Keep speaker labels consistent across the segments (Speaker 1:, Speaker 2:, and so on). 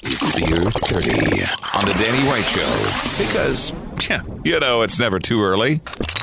Speaker 1: It's Beer 30 on the Danny White Show. Because, it's never too early.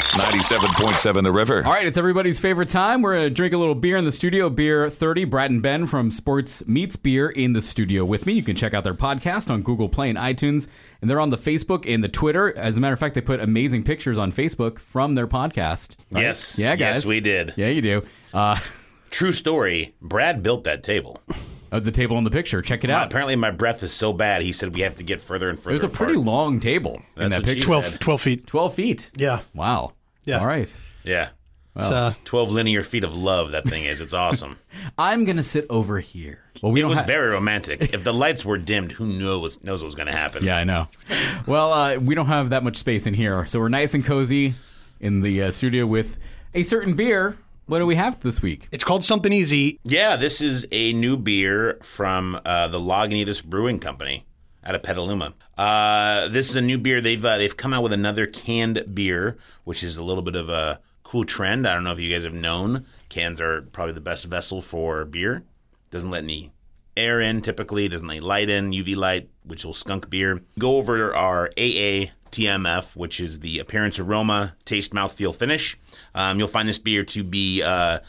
Speaker 1: 97.7 The River.
Speaker 2: All right, it's everybody's favorite time. We're going to drink a little beer in the studio. Beer 30, Brad and Ben from Sports Meets Beer in the studio with me. You can check out their podcast on Google Play and iTunes. And they're on the Facebook and the Twitter. As a matter of fact, they put amazing pictures on Facebook from their podcast. Right?
Speaker 3: Yes.
Speaker 2: Yeah, guys.
Speaker 3: Yes, we did.
Speaker 2: Yeah, you do.
Speaker 3: True story. Brad built that table.
Speaker 2: The table in the picture. Check it out.
Speaker 3: Apparently, my breath is so bad, he said we have to get further and further
Speaker 2: There's a
Speaker 3: apart.
Speaker 2: pretty long table in that
Speaker 3: what she
Speaker 2: picture.
Speaker 3: said.
Speaker 4: 12 feet.
Speaker 2: 12 feet.
Speaker 4: Yeah.
Speaker 2: Wow.
Speaker 4: Yeah.
Speaker 2: All right.
Speaker 3: Yeah.
Speaker 4: It's,
Speaker 3: 12 linear feet of love, that thing is. It's awesome.
Speaker 2: I'm going to sit over here. Well,
Speaker 3: It was very romantic. If the lights were dimmed, who knows what was going to happen?
Speaker 2: Yeah, I know. Well, we don't have that much space in here, so we're nice and cozy in the studio with a certain beer. What do we have this week?
Speaker 4: It's called Something Easy.
Speaker 3: Yeah, this is a new beer from the Lagunitas Brewing Company out of Petaluma. This is a new beer. They've come out with another canned beer, which is a little bit of a cool trend. I don't know if you guys have known. Cans are probably the best vessel for beer. Doesn't let any air in typically. Doesn't let any light in, UV light, which will skunk beer. Go over our AATMF, which is the appearance, aroma, taste, mouthfeel, finish. You'll find this beer to be,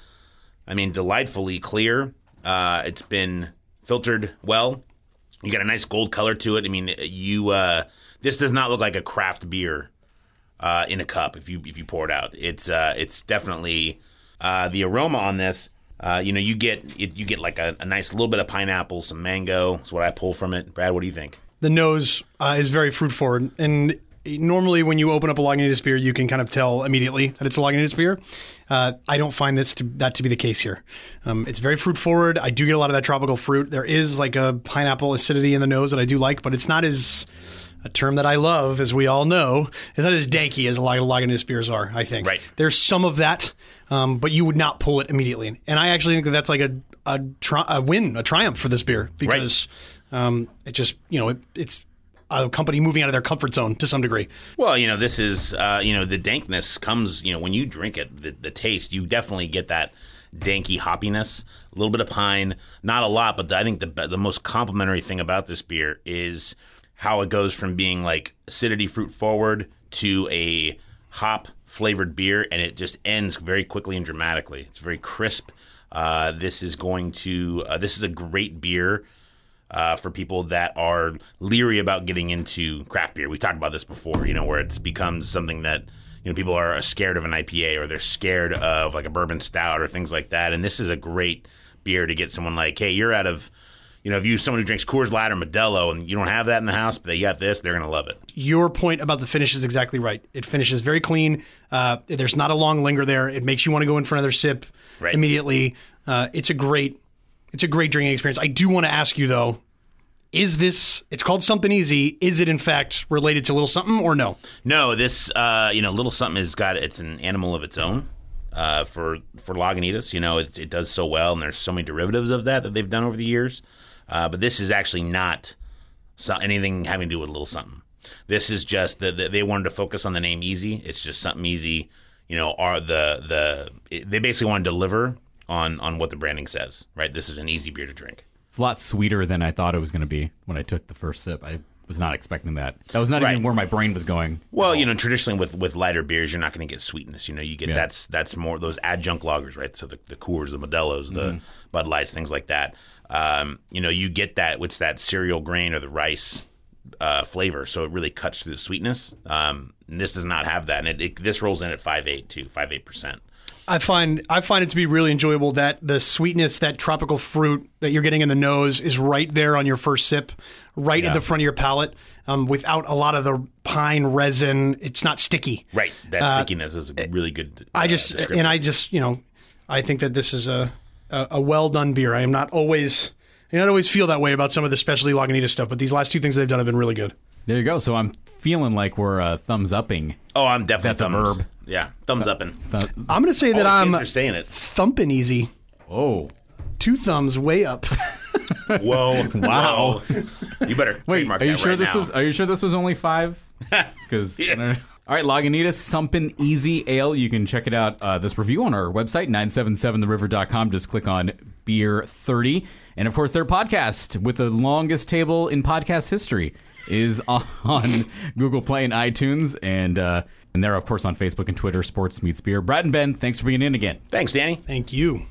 Speaker 3: delightfully clear. It's been filtered well. You got a nice gold color to it. I mean, this does not look like a craft beer in a cup if you pour it out. It's definitely the aroma on this. You get like a nice little bit of pineapple, some mango. That's what I pull from it. Brad, what do you think?
Speaker 4: The nose is very fruit forward, and normally when you open up a Lagunitas beer, you can kind of tell immediately that it's a Lagunitas beer. I don't find that to be the case here. It's very fruit forward. I do get a lot of that tropical fruit. There is like a pineapple acidity in the nose that I do like, but it's not as a term that I love, as we all know. It's not as danky as a lot of Lagunitas beers are, I think.
Speaker 3: Right.
Speaker 4: There's some of that, but you would not pull it immediately. And I actually think that that's like a win, a triumph for this beer, because it just, it's a company moving out of their comfort zone to some degree.
Speaker 3: Well, this is, the dankness comes, when you drink it, the taste, you definitely get that danky hoppiness, a little bit of pine, not a lot, but I think the most complimentary thing about this beer is how it goes from being like acidity fruit forward to a hop flavored beer, and it just ends very quickly and dramatically. It's very crisp. This is a great beer for people that are leery about getting into craft beer. We talked about this before, where it's becomes something that people are scared of an IPA, or they're scared of like a bourbon stout or things like that. And this is a great beer to get someone like, hey, you're out of, if you're someone who drinks Coors Light or Modelo and you don't have that in the house, but they got this, they're going to love it.
Speaker 4: Your point about the finish is exactly right. It finishes very clean. There's not a long linger there. It makes you want to go in for another sip immediately. It's a great drinking experience. I do want to ask you, though, it's called Something Easy. Is it, in fact, related to Little Something or no?
Speaker 3: No, this, Little Something it's an animal of its own. For Lagunitas, it does so well, and there's so many derivatives of that they've done over the years. But this is actually not anything having to do with Little Something. This is just they wanted to focus on the name Easy. It's just Something Easy. They basically want to deliver on what the branding says. Right? This is an easy beer to drink.
Speaker 2: It's a lot sweeter than I thought it was going to be when I took the first sip. I was not expecting that. That was not even where my brain was going.
Speaker 3: Well, traditionally with lighter beers, you're not going to get sweetness. You get that's more those adjunct lagers, right? So the Coors, the Modelos, the Bud Lights, things like that. You get that with that cereal grain or the rice flavor, so it really cuts through the sweetness. And this does not have that, and this rolls in at 5.8 too, 5.8%.
Speaker 4: I find it to be really enjoyable that the sweetness, that tropical fruit that you're getting in the nose is right there on your first sip, right at the front of your palate, without a lot of the pine resin. It's not sticky.
Speaker 3: Right. That stickiness is a really good
Speaker 4: I think that this is a well done beer. I not always feel that way about some of the specialty Lagunitas stuff, but these last two things they've done have been really good.
Speaker 2: There you go. So I'm feeling like we're thumbs upping.
Speaker 3: Oh, I'm definitely
Speaker 2: That's a verb.
Speaker 3: Yeah, thumbs upping.
Speaker 4: I'm going to say that I'm
Speaker 3: saying it.
Speaker 4: thumping easy.
Speaker 2: Oh.
Speaker 4: 2 thumbs way up.
Speaker 3: Whoa! Wow! You better
Speaker 2: wait.
Speaker 3: trademark
Speaker 2: Are you
Speaker 3: that
Speaker 2: sure
Speaker 3: right
Speaker 2: this
Speaker 3: now.
Speaker 2: was? Are you sure this was only 5? Because all All right, Lagunitas Sumpin Easy Ale. You can check it out, this review on our website, 977theriver.com. Just click on Beer 30. And, of course, their podcast with the longest table in podcast history is on Google Play and iTunes. And they're, of course, on Facebook and Twitter, Sports Meets Beer. Brad and Ben, thanks for being in again.
Speaker 3: Thanks, Danny.
Speaker 4: Thank you.